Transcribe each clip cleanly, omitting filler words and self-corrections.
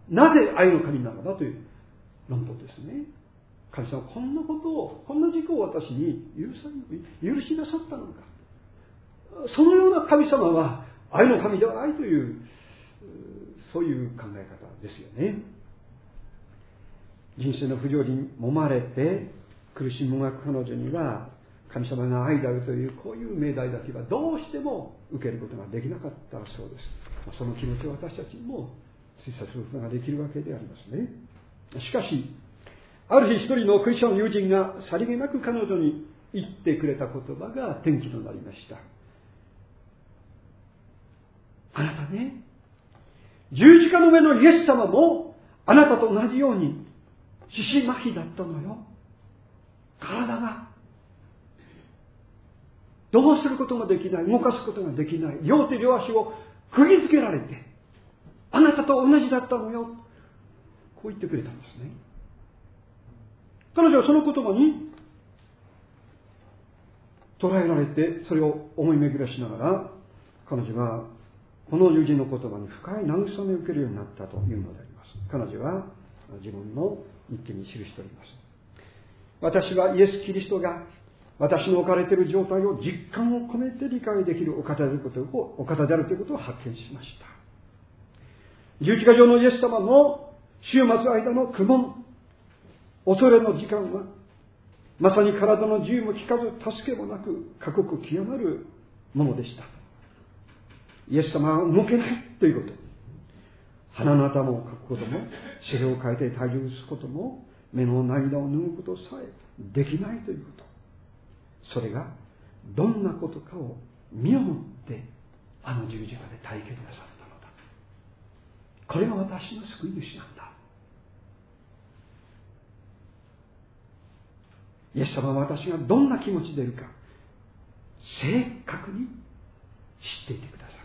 なぜ愛の神なのかという論法ですね。神様はこんなことを、こんな事故を私に許しなさったのか。そのような神様は愛の神ではないという、そういう考え方ですよね。人生の不条理に揉まれて苦しむ彼女には、神様が愛であるというこういう命題だけはどうしても受けることができなかったそうです。その気持ちを私たちにも推察することができるわけでありますね。しかしある日一人のクリスチャンの友人がさりげなく彼女に言ってくれた言葉が転機となりました。あなたね、十字架の上のイエス様もあなたと同じように四肢麻痺だったのよ。体がどうすることができない、動かすことができない、両手両足を釘付けられて、あなたと同じだったのよ、こう言ってくれたんですね。彼女はその言葉に捉えられて、それを思い巡らしながら、彼女はこの友人の言葉に深い慰めを受けるようになったというのであります。彼女は自分の日記に記しております。私はイエス・キリストが私の置かれている状態を実感を込めて理解できるお方であるということを発見しました。十字架上のイエス様の死を待つ間の苦悶、恐れの時間は、まさに体の自由も利かず助けもなく過酷極まるものでした。イエス様は動けないということ、鼻の頭をかくことも、尻を変えて体重を移すことも、目の涙を拭うことさえできないということ、それがどんなことかを身をもってあの十字架で体験なさったのだ。これが私の救い主なんだ。イエス様は私がどんな気持ちでいるか正確に知っていてくださ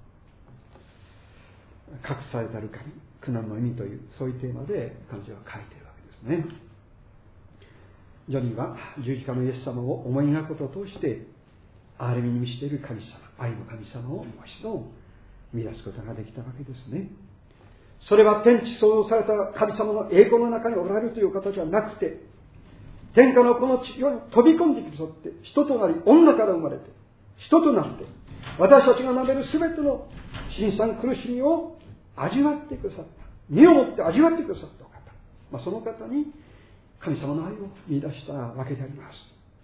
る。隠されたる神、苦難の意味というそういうテーマで彼女は書いているわけですね。ジョニーは十字架のイエス様を思い描くことを通して憐れみに満ちている神様、愛の神様をもう一度見出すことができたわけですね。それは天地創造された神様の栄光の中におられるという形ではなくて、天下のこの地上に飛び込んでくださって人となり、女から生まれて人となって私たちがなめるすべての辛酸苦しみを味わってくださった、身をもって味わってくださったお方、その方に神様の愛を見出したわけであります。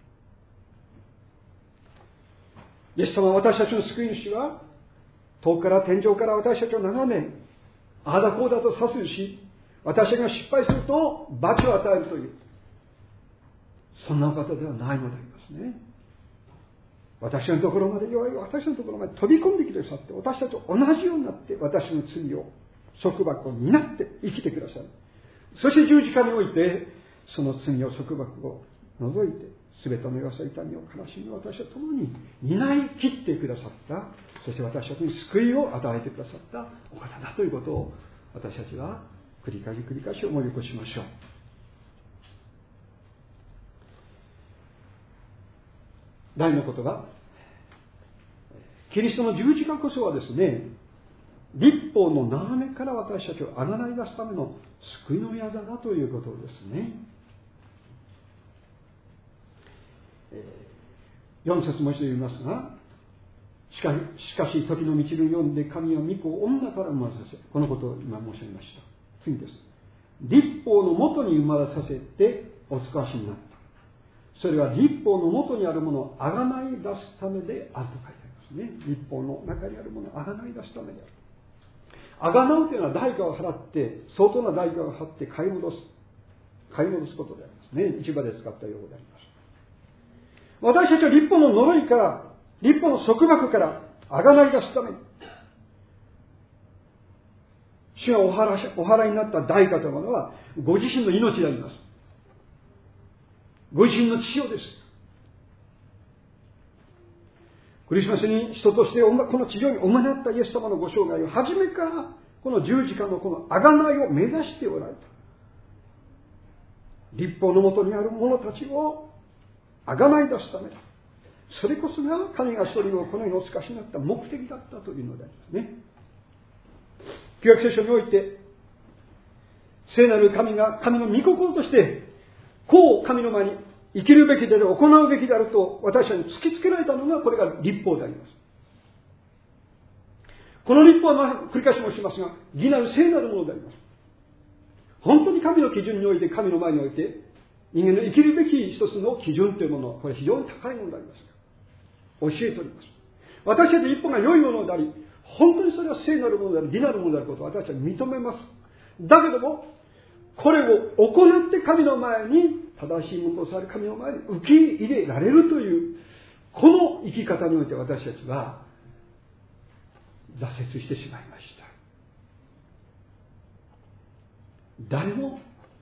イエス様は私たちの救い主は、遠くから天井から私たちを眺め、ああだこうだと指図し、私たちが失敗すると罰を与えるという、そんな方ではないのでありますね。私のところまで弱い、私のところまで飛び込んできてくださって、私たちと同じようになって私の罪を、束縛を担って生きてくださる。そして十字架においてその罪を束縛を除いて、すべての弱さ、痛みを、悲しみを私と共に担い切ってくださった、そして私たちに救いを与えてくださったお方だということを、私たちは繰り返し思い起こしましょう。第二のことは、キリストの十字架こそはですね、律法の眺めから私たちをあがない出すための救いの矢座だということですね。4節もう一度言いますが、しかし時の満ちるようで神は御子を女から生まれさせ、このことを今申し上げました。次です。律法のもとに生まれさせてお使わしになった。それは律法のもとにあるものをあがない出すためであると書いてありますね。律法の中にあるものをあがない出すためである。あがなうというのは代価を払って、相当な代価を払って買い戻すことでありますね。市場で使った用語であります。私たちは律法の呪いから、律法の束縛からあがない出すために、主がお払いになった代価というものはご自身の命であります。ご自身の血潮です。クリスマスに人としてこの地上にお生まれになったイエス様のご生涯を初めからこの十字架のこの贖いを目指しておられた。律法のもとにある者たちを贖い出すためだ。それこそが神が一人をこの世にお使わしになった目的だったというのでありますね。旧約聖書において聖なる神が神の御心として、こう神の前に生きるべきである、行うべきであると私たちに突きつけられたのが、これが律法であります。この律法は繰り返し申しますが、義なる聖なるものであります。本当に神の基準において、神の前において、人間の生きるべき一つの基準というものは、これ非常に高いものでありますが、教えております。私たち一歩が良いものであり、本当にそれは聖なるものである、義なるものであることを私たちは認めます。だけども、これを行って神の前に、正しいものとされ神の前に受け入れられるという、この生き方において私たちは挫折してしまいました。誰も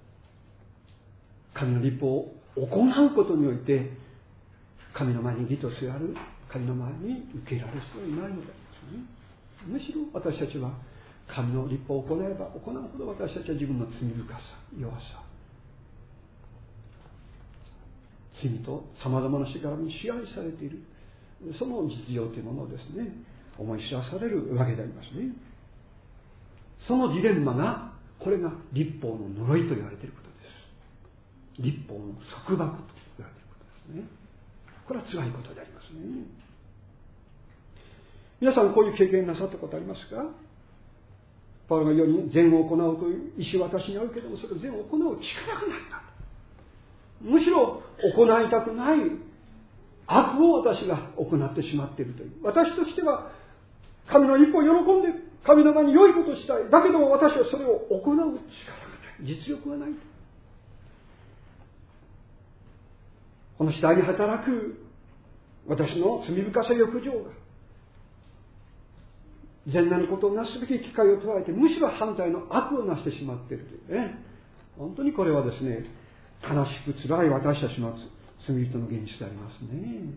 神の律法を行うことにおいて、神の前に義とする神の前に受け入れられる人はいないのでありますね。むしろ私たちは神の律法を行えば行うほど、私たちは自分の罪深さ、弱さ、罪と様々なしがらみに支配されている、その実情というものをですね、思い知らされるわけでありますね。そのジレンマが、これが律法の呪いと言われていることです。律法の束縛と言われていることですね。これは辛いことでありますね。皆さんこういう経験なさったことありますか？パウロが言うように、善を行うという意思は私にあるけれども、それを善を行う力がないんだ。むしろ行いたくない悪を私が行ってしまっているという。私としては神の一歩を喜んで神の前に良いことをしたい。だけども私はそれを行う力がない。実力がない。この次第に働く私の罪深さ欲情が善なることをなすべき機会を捉えて、むしろ反対の悪をなしてしまっているというね。本当にこれはですね、悲しく辛い私たちの罪人の現実でありますね。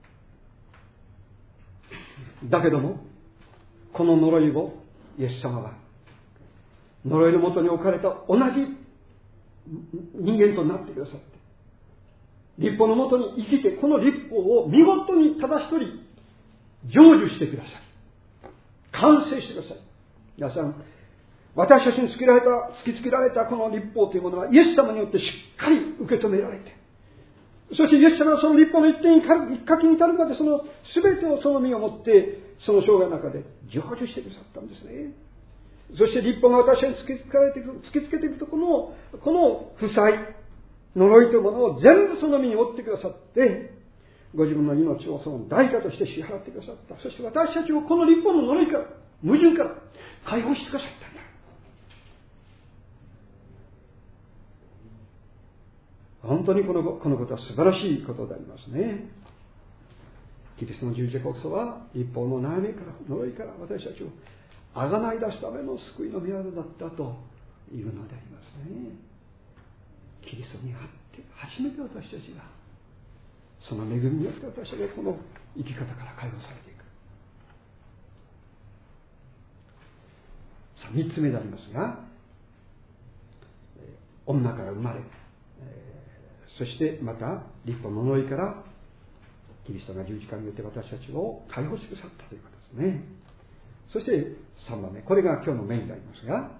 だけども、この呪いをイエス様は呪いのもとに置かれた同じ人間となってくださって、律法のもとに生きて、この律法を見事にただ一人成就してください。完成してください。皆さん、私たちに突きつけられたこの律法というものはイエス様によってしっかり受け止められて、そしてイエス様はその律法の一点に書きに至るまで、その全てをその身をもってその生涯の中で成就してくださったんですね。そして律法が私たちに突きつけていくと、この負債、呪いというものを全部その身に負ってくださって、ご自分の命をその代価として支払ってくださった。そして私たちをこの律法の呪いから、矛盾から解放してくださったんだ。本当にこのことは素晴らしいことでありますね。キリストの十字架こそは律法の悩みから、呪いから私たちをあがない出すための救いの御業だったというのでありますね。キリストにあって初めて私たちが、その恵みによって私たちがこの生き方から解放されていく。さあ、3つ目でありますが、女から生まれ、そしてまた律法の呪いからキリストが十字架によって私たちを解放してくださったということですね。そして3番目、これが今日のメインでありますが、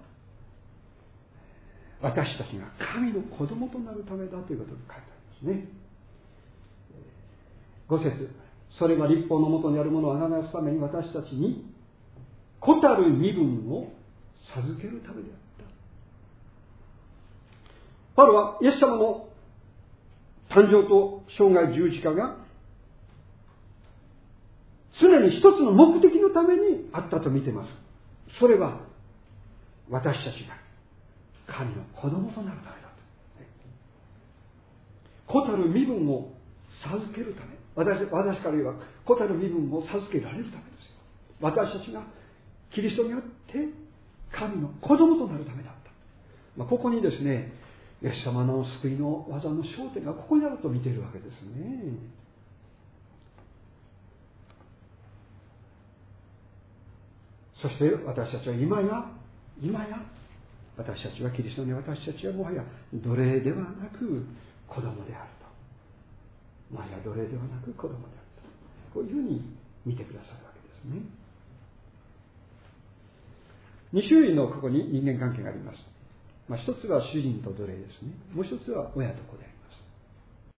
私たちが神の子供となるためだということが書いてありますね。5節、それが律法のもとにあるものをあがなすために私たちに子たる身分を授けるためであった。パウロはイエス様の誕生と生涯十字架が常に一つの目的のためにあったと見ています。それは私たちが神の子供となるためだと。子たる身分を授けるため、私から言えば子たる身分を授けられるためですよ。私たちがキリストによって神の子供となるためだった。ここにですね、イエス様の救いの技の焦点がここにあると見ているわけですね。そして私たちは今や私たちはキリストに、私たちはもはや奴隷ではなく子供であると。もはや奴隷ではなく子供であると。こういうふうに見てくださるわけですね。2種類のここに人間関係があります。 一つは主人と奴隷ですね。もう一つは親と子